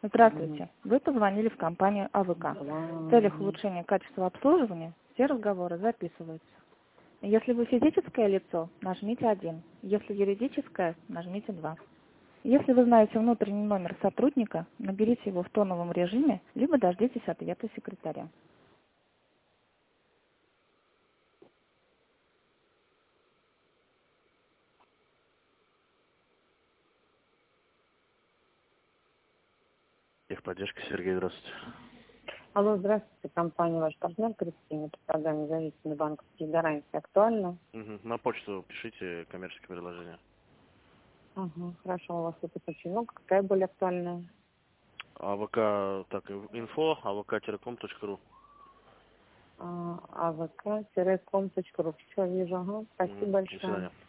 Здравствуйте. Вы позвонили в компанию АВК. В целях улучшения качества обслуживания все разговоры записываются. Если вы физическое лицо, нажмите 1. Если юридическое, нажмите 2. Если вы знаете внутренний номер сотрудника, наберите его в тоновом режиме, либо дождитесь ответа секретаря. Техподдержка, Сергей, здравствуйте. Алло, здравствуйте, компания «Ваш партнер» Кристина, по программе «Зависимые банковские гарантии» актуально? На почту пишите коммерческие предложения. Ага, хорошо, у вас это очень много. Какая более актуальная? АВК, так, инфо, avk-com.ru. avk-com.ru. Все, вижу, ага. Спасибо До большое. свидания.